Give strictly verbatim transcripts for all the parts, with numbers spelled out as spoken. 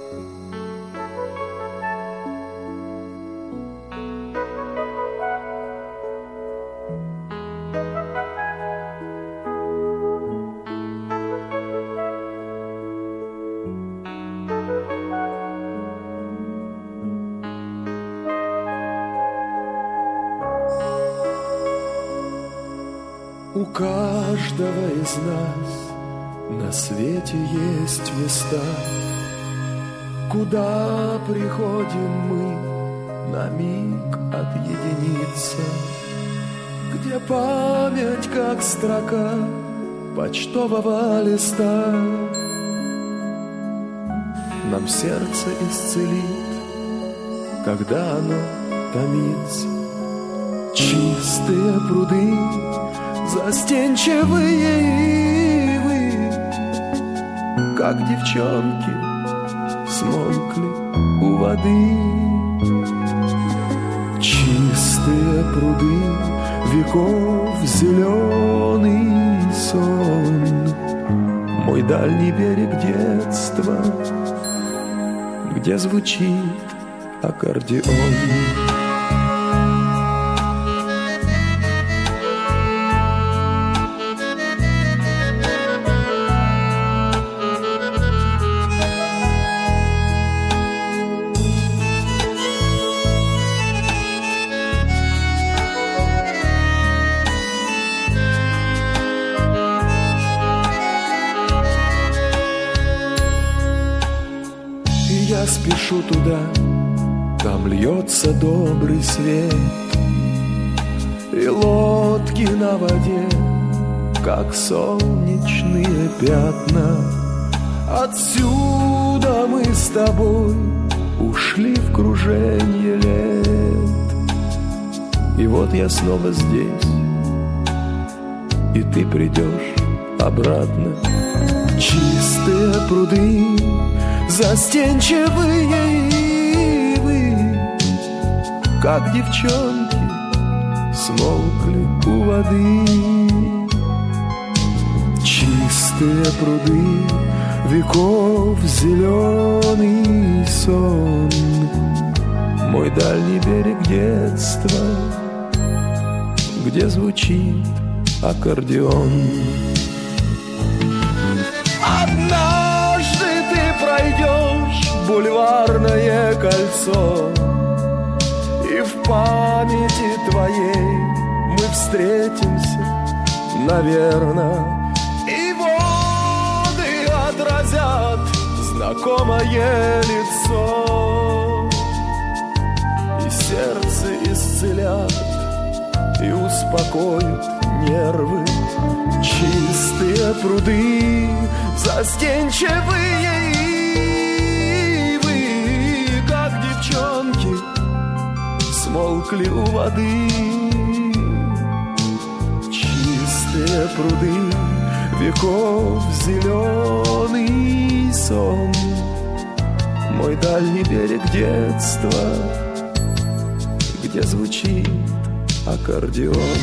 У каждого из нас на свете есть места, куда приходим мы на миг отъединиться, где память, как строка почтового листа, нам сердце исцелит, когда оно томится. Чистые пруды, застенчивые ивы, как девчонки, смолкли у воды. Чистые пруды, веков зеленый сон, мой дальний берег детства, где звучит аккордеон. Я спешу туда, там льется добрый свет, и лодки на воде, как солнечные пятна. Отсюда мы с тобой ушли в круженье лет, и вот я снова здесь, и ты придешь обратно. Чистые пруды, застенчивые ивы, как девчонки, смолкли у воды. Чистые пруды, веков зеленый сон, мой дальний берег детства, где звучит аккордеон. Однажды ты пройдешь бульварное кольцо, и в памяти твоей мы встретимся, наверно, и воды отразят знакомое лицо, и сердце исцелят, и успокоят нервы. Чистые пруды, застенчивые ивы, как девчонки, смолкли у воды. Чистые пруды, веков зеленый сон, мой дальний берег детства, где звучит аккордеон.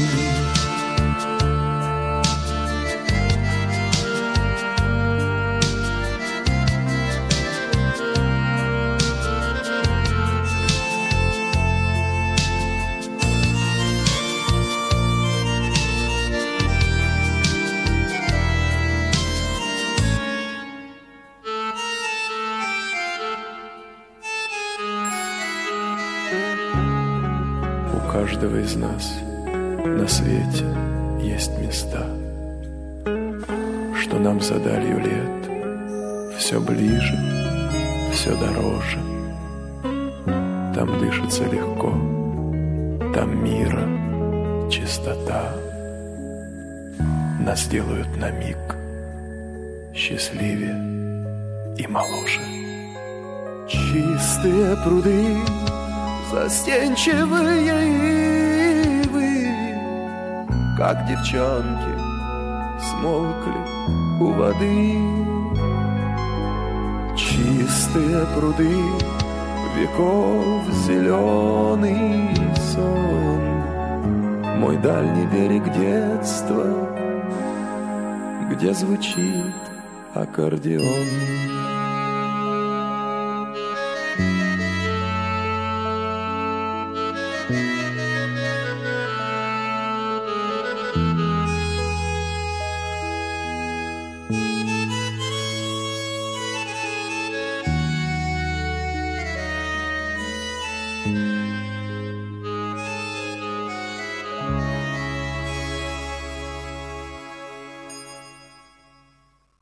У каждого из нас на свете есть места, что нам за далью лет все ближе, все дороже. Там дышится легко, там мира чистота. Нас делают на миг счастливее и моложе. Чистые пруды, застенчивые ивы, как девчонки, смолкли у воды. Чистые пруды, веков зеленый сон, мой дальний берег детства, где звучит аккордеон.